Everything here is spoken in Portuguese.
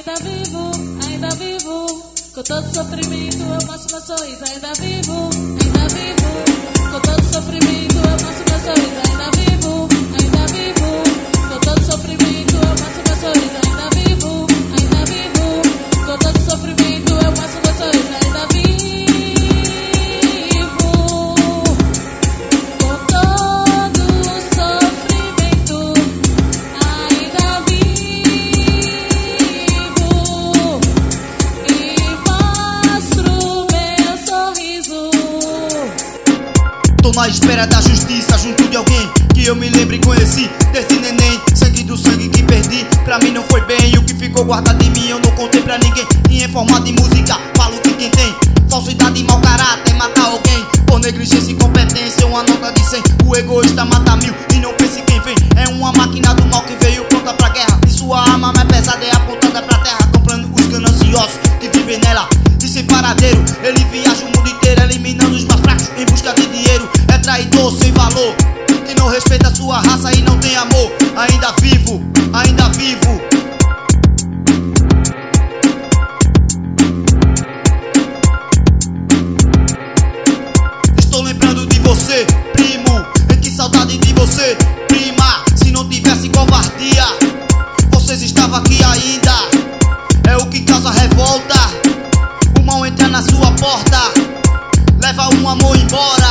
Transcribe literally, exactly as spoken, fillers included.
ainda vivo, ainda vivo. Com todo sofrimento eu mostro meu sorriso. Ainda vivo, ainda vivo. Com todo sofrimento eu mostro meu sorriso. Ainda vivo, ainda vivo. Com todo sofrimento eu mostro meu sorriso. Ainda vivo, ainda vivo. Com todo sofrimento eu mostro meu sorriso. Ainda vivo. Tô na espera da justiça junto de alguém que eu me lembre e conheci. Desse neném, sangue do sangue que perdi. Pra mim não foi bem, e o que ficou guardado em mim eu não contei pra ninguém. E em forma de música, falo que quem tem falsidade e mau caráter mata alguém. Por negligência e incompetência, uma nota de cem. O egoísta mata mil e não pense quem vem. É uma máquina do mal que veio pronta pra guerra. E sua arma mais pesada é apontada pra terra, comprando os gananciosos que vivem nela. E sem paradeiro, ele viaja o mundo inteiro, eliminando os mais fracos em busca de dinheiro. É traidor sem valor, que não respeita sua raça e não tem amor. Ainda vivo, ainda vivo. Estou lembrando de você, primo. E que saudade de você, prima. Se não tivesse covardia, vocês estavam aqui ainda. É o que causa revolta. O mal entra na sua porta, leva um amor embora.